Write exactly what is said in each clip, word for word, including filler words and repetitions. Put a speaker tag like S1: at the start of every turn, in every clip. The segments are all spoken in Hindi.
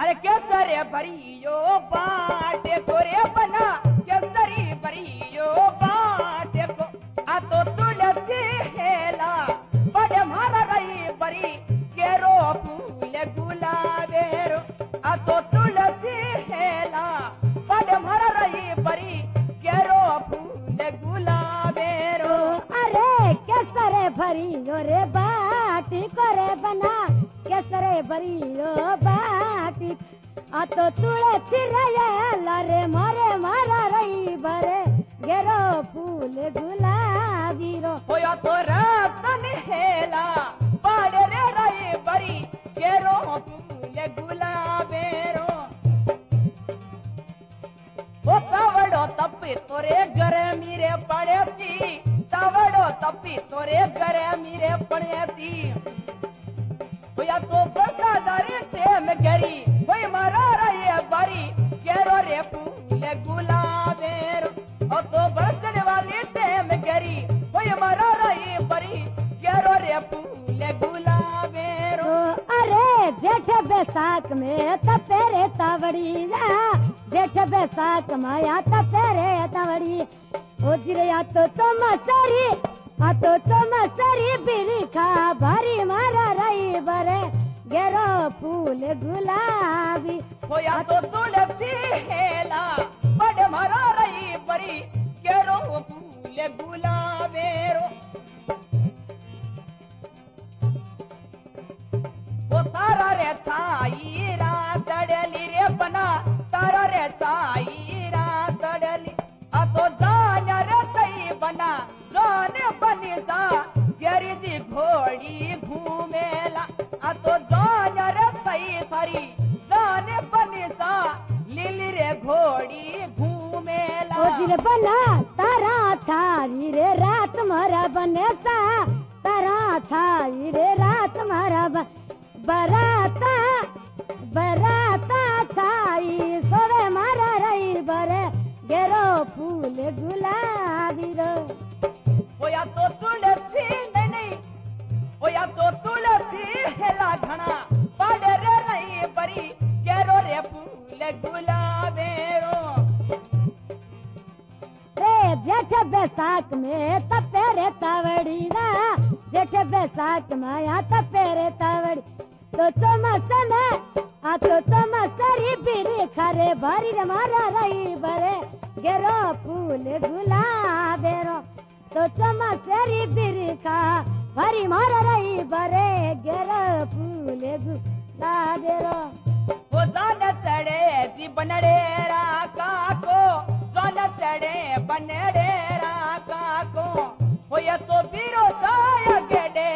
S1: अरे केसरे भरियो बाटे कोरे बना केसरी भरियो बाटे को आ तो तुलसी हेला बड़े मारा रही बरी केरो फूल गुलाबेरो आ तो तुलसी हेला बड़े मारा रही बरी केरो फूल गुलाबेरो।
S2: अरे केसरे भरियो रे बाटी कोरे बना केसरे भरियो बाटी आ तो तुलसी रयाला रे मारे मारा रही बरे गेरो फूल गुलाबी रो
S1: होया तो रतन हेला बड़े रे रही बरी केरो फूल गुलाबेरो। ओ तवड़ो तपी तोरे घरे मीरे पड़े थी तवड़ो तपी तोरे घरे मीरे पड़े थी होया तो बरसादारी टेम गरी होई मारा रही बरी केरो रे फूल गुलाबेरो। ओ तो बरसने वाली टेम गरी होई मारा रही बरी केरो रे फूल गुलाबेरो।
S2: अरे जेठ बैसाख में तपेरे तावड़ी जा जेठ बैसाख माया तपेरे तावड़ी ओ जिरया तो चमसरी आ तो चमसरी बिरिखा भारी मारा रही बरे गेरो फूल गुलाबी
S1: होया तो तुलसी हेला बड़ मारा रही बरी केरो फूल गुलाबेरो। ओ तारा रे छाई रात डली रे बना तारा रे छाई रात डली आ तो जान रे सही बना जान बनी सा गेरी जी घोड़ी घूमेला आ तो जान रे सही थारी जान बनी सा लिली रे घोड़ी घूमेला।
S2: ओ जिर बना तारा छाई रे रात मारा बने सा तारा छाई रे रात मारा बन बराता बराता छाई सोवे मारा रही बरे गेरो फूल गुलाबी रो।
S1: होया तो तुलसी नहीं नहीं होया तो तुलसी हेला घना पड़े रे रही बरी केरो रे फूल गुलाबेरो।
S2: रे जेठ बैसाख में तपेरे तावड़ी ना जेठ बैसाख माया तपेरे तावड़ी तो चमस में आ तो चमसरी बिरी खरे भारी रे मारा रही बरे गेरो फूल गुलाबेरो तो चमसरी बिरी खा भारी मारा रही बरे गेरो फूल गुलाबेरो।
S1: वो जान चढ़े जी बनडेरा काको जान चढ़े बनडेरा काको होया तो बीरो साया गेडे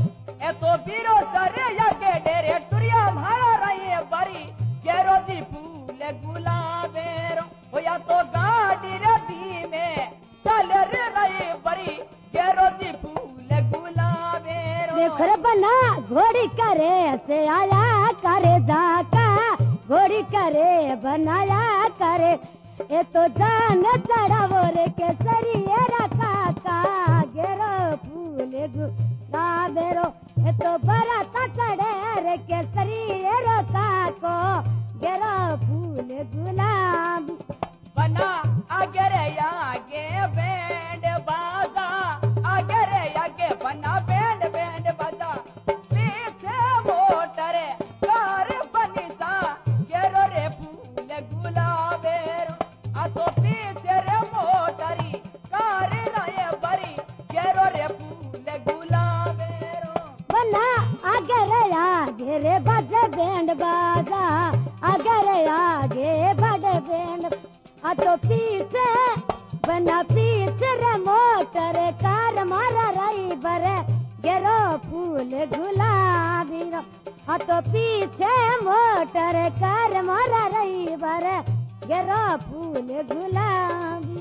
S1: ए तो बीरो सरे या गेडे रे टुरिया मारा रही बरी केरो जी फूल गुलाबेरो। होया तो गाड़ी रे धीमे चल रे रही बरी केरो जी फूल गुलाबेरो।
S2: देख रे बना घोड़ी करे से आया करे जाका घोड़ी करे बनाया करे ए तो जान चढ़ावो रे केसरी रखा का गेरो फूल गुलाबेरो ए तो बराता चढ़े रे केसरी रखा को गेरो फूल गुलाबी
S1: बना आगे रे आगे बैंड बाजा आगे रे आगे बना बैंड बैंड बाजा पीछे मोटर कार बनी सा गेरो रे फूल गुलाबेरो। आ तो पीछे रे मोटरी कार राय बरी गेरो रे फूल गुलाबेरो।
S2: बना आगे रे आगे रे बजे बैंड बाजा आगे रे आगे बड़े बैंड आ तो पीछे बना पीछे रे मोटर कार मारा रही बरे गेरो फूल गुलाबी रो आ तो पीछे मोटर कार मारा रही बरे गेरो फूल गुलाबी।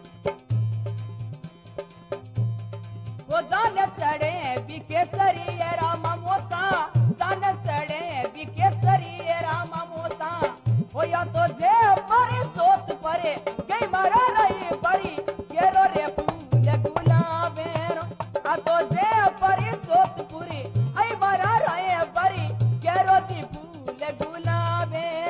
S1: वो जान चढ़े बिकेसरी राम मोसा जान चढ़े बिकेसरी राम मोसा होया तो जे पर जोत परे गई मारा रही बड़ी केरो रे फूल गुलाबेरो। आ तो जे पर जोत पूरी आई मारा रही बड़ी केरो जी फूल गुलाबेरो।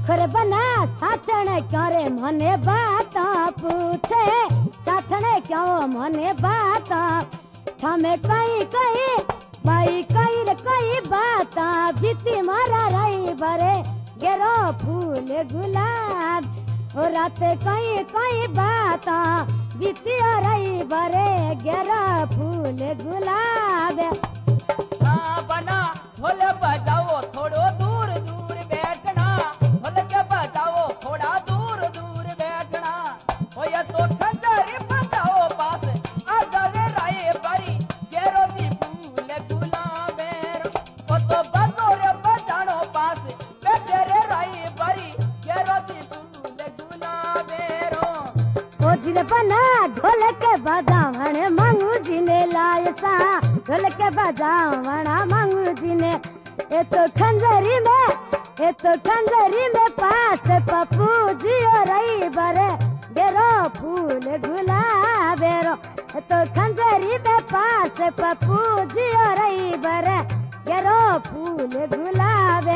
S2: सुखर बना साथने क्यों रे मने बात पूछे साथने क्यों मने बात हमें कहीं कहीं भाई कहीं रे कहीं बात बीती मारा रही बरे गेरो फूल गुलाब ओ राते कहीं कहीं बात बीती रही बरे गेरो फूल गुलाब
S1: हाँ बना ढोल बजाओ थोड़ो दूर दूर बैठना ढोल के बजाओ थोड़ा दूर दूर बैठना हो या तो खंजरी बजाओ पास आ जावे राय बरी केरो दी फूल गुलाबेर ओ तो बजो रे बजानो पास बैठे रे राय बरी केरो दी फूल गुलाबेरो
S2: ओ जिले बना ढोल के बजावण मंगू जी ने लायसा ढोल के बजावण मंगू जी ने ए तो खंजरी में ए तो खंजरी में पास पप्पू जी और रही बरे गेरो फूल गुलाबेरो ए तो खंजरी में पास पप्पू जी और रही बरे गेरो फूल गुलाबे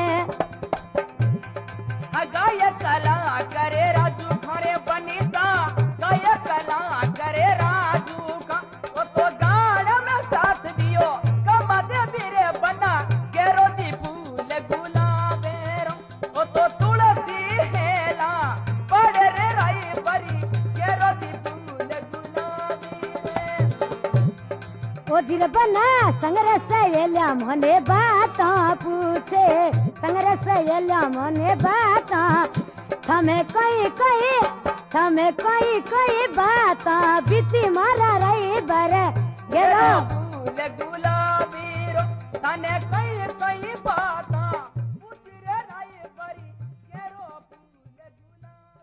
S1: गाय कला करे राजू खड़े बनीसा गाय कला करे राजू का ओ तो गान में साथ दियो कमद बिरे बना केरो दी फूल गुलाबेरो ओ तो तुलसी हेला पड़े रे राई बरी केरो दी फूल गुलाबी
S2: ओ दिल बना संगरे से एल्या मने बात पूछे संगरे से एल्या मने बात हमें कोई कोई हमें कोई कोई बात बीती मारा रही बरे गेरो
S1: फूल गुलाबी रो तने